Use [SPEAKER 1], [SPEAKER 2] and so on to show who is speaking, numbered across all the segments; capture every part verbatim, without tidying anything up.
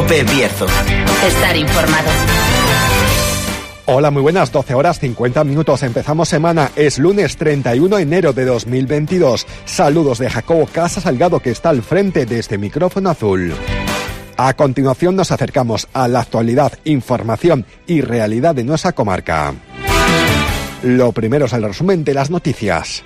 [SPEAKER 1] COPE Bierzo.
[SPEAKER 2] Estar informado.
[SPEAKER 3] Hola, muy buenas, doce horas cincuenta minutos. Empezamos semana, es lunes treinta y uno de enero de dos mil veintidós. Saludos de Jacobo Casa Salgado, que está al frente de este micrófono azul. A continuación nos acercamos a la actualidad, información y realidad de nuestra comarca. Lo primero es el resumen de las noticias.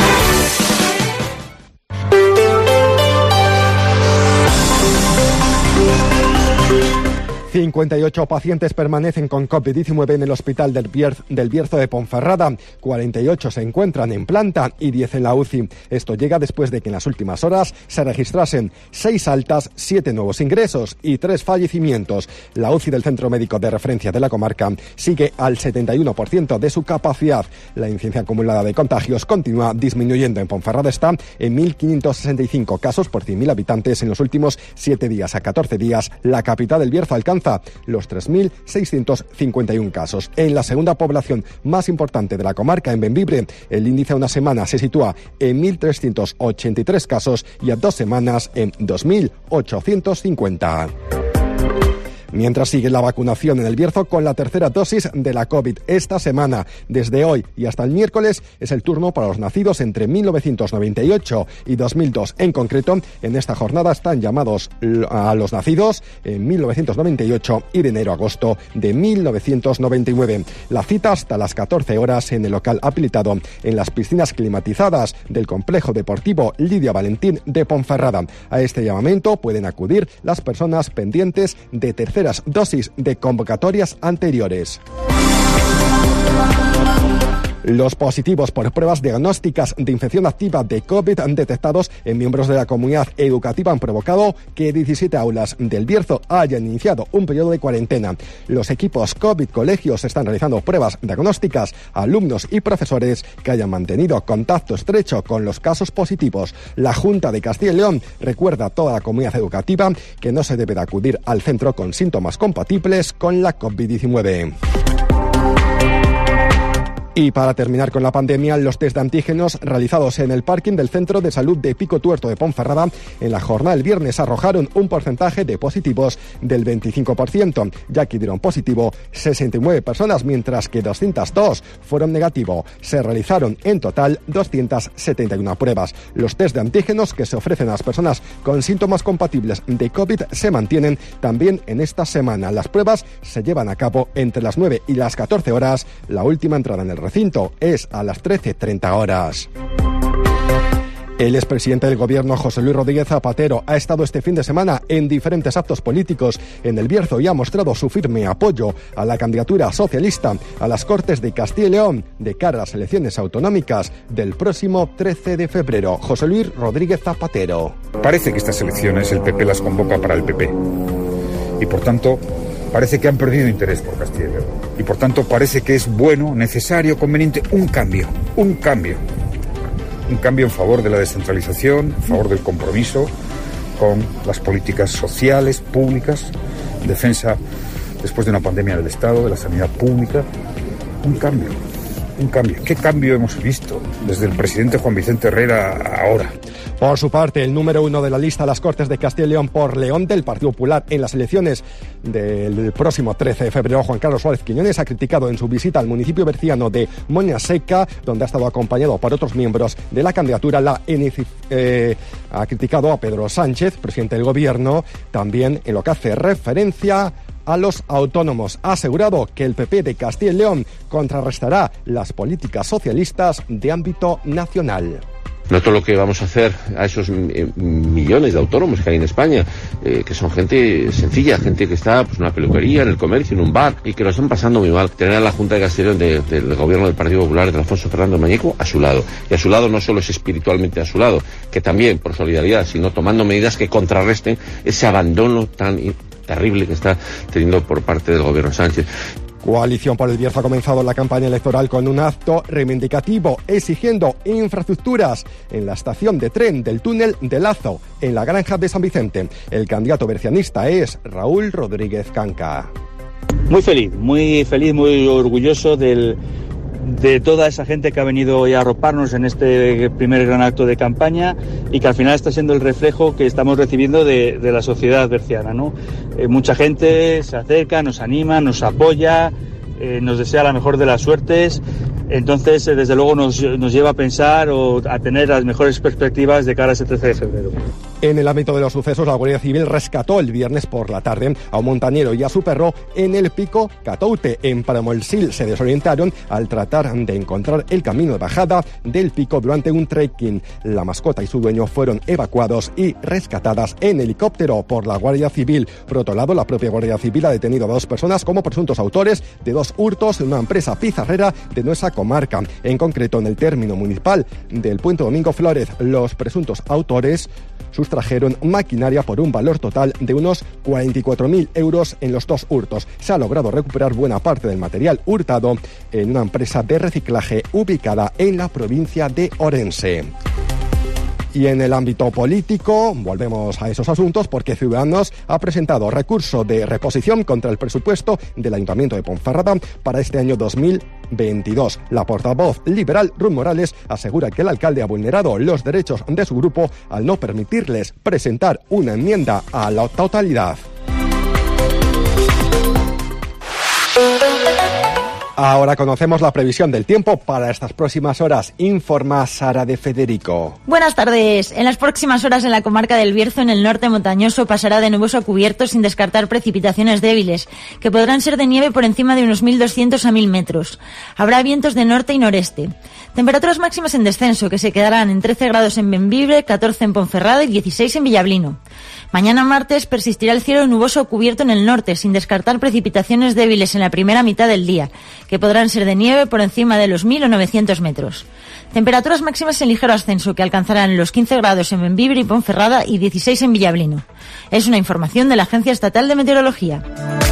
[SPEAKER 3] cincuenta y ocho pacientes permanecen con COVID diecinueve en el hospital del, Bier- del Bierzo de Ponferrada, cuarenta y ocho se encuentran en planta y diez en la U C I. Esto llega después de que en las últimas horas se registrasen seis altas, siete nuevos ingresos y tres fallecimientos. La U C I del Centro Médico de Referencia de la comarca sigue al setenta y uno por ciento de su capacidad. La incidencia acumulada de contagios continúa disminuyendo. En Ponferrada está en mil quinientos sesenta y cinco casos por cien mil habitantes en los últimos siete días. A catorce días, la capital del Bierzo alcanza los tres mil seiscientos cincuenta y uno casos. En la segunda población más importante de la comarca, en Bembibre, el índice a una semana se sitúa en mil trescientos ochenta y tres casos y a dos semanas en dos mil ochocientos cincuenta. Mientras sigue la vacunación en el Bierzo con la tercera dosis de la COVID. Esta semana, desde hoy y hasta el miércoles, es el turno para los nacidos entre mil novecientos noventa y ocho y dos mil dos. En concreto, en esta jornada están llamados a los nacidos en mil novecientos noventa y ocho y de enero a agosto de mil novecientos noventa y nueve. La cita hasta las catorce horas en el local habilitado en las piscinas climatizadas del complejo deportivo Lidia Valentín de Ponferrada. A este llamamiento pueden acudir las personas pendientes de tercera dosis de convocatorias anteriores. Los positivos por pruebas diagnósticas de infección activa de COVID detectados en miembros de la comunidad educativa han provocado que diecisiete aulas del Bierzo hayan iniciado un periodo de cuarentena. Los equipos COVID colegios están realizando pruebas diagnósticas a alumnos y profesores que hayan mantenido contacto estrecho con los casos positivos. La Junta de Castilla y León recuerda a toda la comunidad educativa que no se debe de acudir al centro con síntomas compatibles con la COVID diecinueve. Y para terminar con la pandemia, los test de antígenos realizados en el parking del Centro de Salud de Pico Tuerto de Ponferrada en la jornada del viernes arrojaron un porcentaje de positivos del veinticinco por ciento, ya que dieron positivo sesenta y nueve personas, mientras que doscientos dos fueron negativo. Se realizaron en total doscientas setenta y una pruebas. Los test de antígenos que se ofrecen a las personas con síntomas compatibles de COVID se mantienen también en esta semana. Las pruebas se llevan a cabo entre las nueve y las catorce horas. La última entrada en el recinto es a las trece treinta horas. El expresidente del Gobierno, José Luis Rodríguez Zapatero, ha estado este fin de semana en diferentes actos políticos en el Bierzo y ha mostrado su firme apoyo a la candidatura socialista a las Cortes de Castilla y León de cara a las elecciones autonómicas del próximo trece de febrero. José Luis Rodríguez Zapatero.
[SPEAKER 4] Parece que estas elecciones el P P las convoca para el P P y, por tanto, parece que han perdido interés por Castilla y León. Y por tanto parece que es bueno, necesario, conveniente un cambio, un cambio. Un cambio en favor de la descentralización, en favor del compromiso con las políticas sociales, públicas, defensa después de una pandemia del Estado, de la sanidad pública. Un cambio, un cambio. ¿Qué cambio hemos visto desde el presidente Juan Vicente Herrera a ahora?
[SPEAKER 3] Por su parte, el número uno de la lista a las Cortes de Castilla y León por León del Partido Popular en las elecciones del próximo trece de febrero, Juan Carlos Suárez Quiñones, ha criticado en su visita al municipio berciano de Moña Seca, donde ha estado acompañado por otros miembros de la candidatura, la eh, ha criticado a Pedro Sánchez, presidente del Gobierno, también en lo que hace referencia a los autónomos. Ha asegurado que el P P de Castilla y León contrarrestará las políticas socialistas de ámbito nacional.
[SPEAKER 5] Nosotros lo que vamos a hacer a esos eh, millones de autónomos que hay en España, eh, que son gente sencilla, gente que está pues, en una peluquería, en el comercio, en un bar, y que lo están pasando muy mal. Tener a la Junta de Castilla y León de, del gobierno del Partido Popular, de Alfonso Fernández Mañeco, a su lado. Y a su lado no solo es espiritualmente a su lado, que también por solidaridad, sino tomando medidas que contrarresten ese abandono tan terrible que está teniendo por parte del gobierno Sánchez.
[SPEAKER 3] Coalición por el Bierzo ha comenzado la campaña electoral con un acto reivindicativo exigiendo infraestructuras en la estación de tren del túnel de Lazo, en la Granja de San Vicente. El candidato bercianista es Raúl Rodríguez Canca.
[SPEAKER 6] Muy feliz, muy feliz, muy orgulloso del,
[SPEAKER 1] de toda esa gente que ha venido hoy a arroparnos en este primer gran acto de campaña y que al final está siendo el reflejo que estamos recibiendo de, de la sociedad berciana, ¿no? Eh, mucha gente se acerca, nos anima, nos apoya, eh, nos desea la mejor de las suertes. Entonces, eh, desde luego nos, nos lleva a pensar o a tener las mejores perspectivas de cara a ese trece de febrero.
[SPEAKER 3] En el ámbito de los sucesos, la Guardia Civil rescató el viernes por la tarde a un montañero y a su perro en el pico Catoute. En Paramolsil se desorientaron al tratar de encontrar el camino de bajada del pico durante un trekking. La mascota y su dueño fueron evacuados y rescatadas en helicóptero por la Guardia Civil. Por otro lado, la propia Guardia Civil ha detenido a dos personas como presuntos autores de dos hurtos en una empresa pizarrera de nuestra comarca. En concreto, en el término municipal del Puente Domingo Flórez, los presuntos autores sustrajeron maquinaria por un valor total de unos cuarenta y cuatro mil euros en los dos hurtos. Se ha logrado recuperar buena parte del material hurtado en una empresa de reciclaje ubicada en la provincia de Orense. Y en el ámbito político, volvemos a esos asuntos porque Ciudadanos ha presentado recurso de reposición contra el presupuesto del Ayuntamiento de Ponferrada para este año dos mil veintidós. La portavoz liberal Ruth Morales asegura que el alcalde ha vulnerado los derechos de su grupo al no permitirles presentar una enmienda a la totalidad. Ahora conocemos la previsión del tiempo para estas próximas horas. Informa Sara de Federico.
[SPEAKER 6] Buenas tardes. En las próximas horas en la comarca del Bierzo, en el norte montañoso, pasará de nuboso a cubierto sin descartar precipitaciones débiles, que podrán ser de nieve por encima de unos mil doscientos a mil metros. Habrá vientos de norte y noreste. Temperaturas máximas en descenso, que se quedarán en trece grados en Bembibre, catorce en Ponferrada y dieciséis en Villablino. Mañana martes persistirá el cielo nuboso cubierto en el norte, sin descartar precipitaciones débiles en la primera mitad del día, que podrán ser de nieve por encima de los mil o novecientos metros. Temperaturas máximas en ligero ascenso, que alcanzarán los quince grados en Bembibre y Ponferrada y dieciséis en Villablino. Es una información de la Agencia Estatal de Meteorología.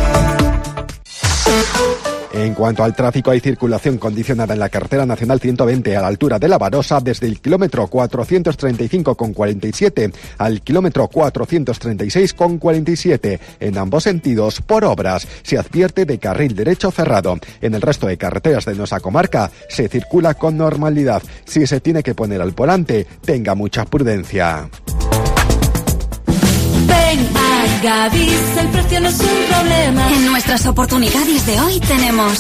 [SPEAKER 3] En cuanto al tráfico, hay circulación condicionada en la carretera nacional ciento veinte a la altura de La Barosa desde el kilómetro cuatrocientos treinta y cinco con cuarenta y siete al kilómetro cuatrocientos treinta y seis con cuarenta y siete. En ambos sentidos, por obras, se advierte de carril derecho cerrado. En el resto de carreteras de nuestra comarca se circula con normalidad. Si se tiene que poner al volante, tenga mucha prudencia.
[SPEAKER 7] Ven a Gadis, el precio no es un problema. En nuestras oportunidades de hoy tenemos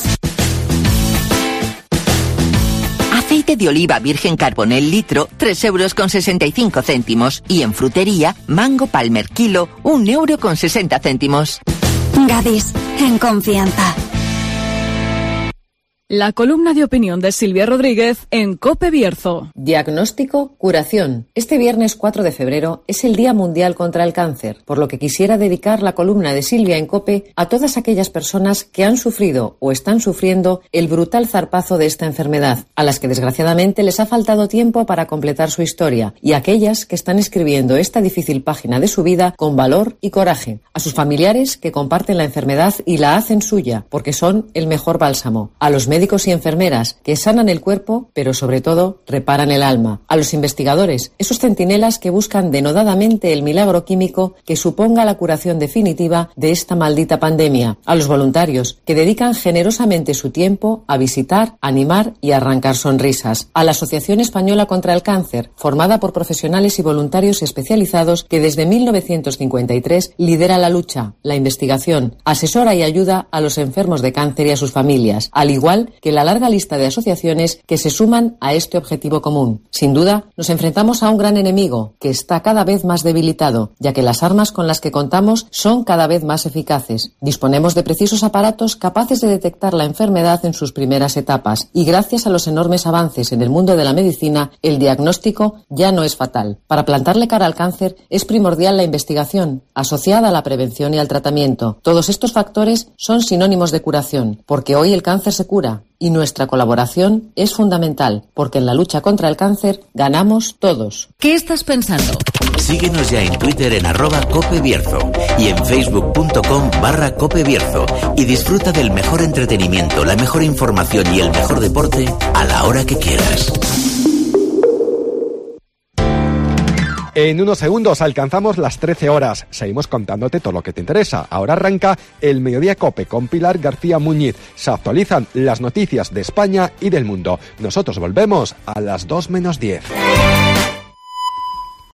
[SPEAKER 2] aceite de oliva virgen Carbonel litro, tres euros con sesenta y cinco céntimos. Y en frutería, mango Palmer kilo, un euro con sesenta céntimos.
[SPEAKER 7] Gadis, en confianza.
[SPEAKER 8] La columna de opinión de Silvia Rodríguez en COPE Bierzo.
[SPEAKER 9] Diagnóstico, curación. Este viernes cuatro de febrero es el Día Mundial contra el Cáncer, por lo que quisiera dedicar la columna de Silvia en COPE a todas aquellas personas que han sufrido o están sufriendo el brutal zarpazo de esta enfermedad, a las que desgraciadamente les ha faltado tiempo para completar su historia, y a aquellas que están escribiendo esta difícil página de su vida con valor y coraje. A sus familiares que comparten la enfermedad y la hacen suya, porque son el mejor bálsamo. A los médicos y enfermeras que sanan el cuerpo, pero sobre todo reparan el alma. A los investigadores, esos centinelas que buscan denodadamente el milagro químico que suponga la curación definitiva de esta maldita pandemia. A los voluntarios que dedican generosamente su tiempo a visitar, animar y arrancar sonrisas. A la Asociación Española contra el Cáncer, formada por profesionales y voluntarios especializados que desde mil novecientos cincuenta y tres lidera la lucha, la investigación, asesora y ayuda a los enfermos de cáncer y a sus familias, al igual que la larga lista de asociaciones que se suman a este objetivo común. Sin duda, nos enfrentamos a un gran enemigo que está cada vez más debilitado, ya que las armas con las que contamos son cada vez más eficaces. Disponemos de precisos aparatos capaces de detectar la enfermedad en sus primeras etapas y gracias a los enormes avances en el mundo de la medicina, el diagnóstico ya no es fatal. Para plantarle cara al cáncer es primordial la investigación, asociada a la prevención y al tratamiento. Todos estos factores son sinónimos de curación, porque hoy el cáncer se cura y nuestra colaboración es fundamental, porque en la lucha contra el cáncer ganamos todos.
[SPEAKER 2] ¿Qué estás pensando?
[SPEAKER 10] Síguenos ya en Twitter en arroba Cope Bierzo y en facebook punto com barra Cope Bierzo y disfruta del mejor entretenimiento, la mejor información y el mejor deporte a la hora que quieras.
[SPEAKER 3] En unos segundos alcanzamos las trece horas. Seguimos contándote todo lo que te interesa. Ahora arranca el Mediodía Cope con Pilar García Muñiz. Se actualizan las noticias de España y del mundo. Nosotros volvemos a las dos menos diez.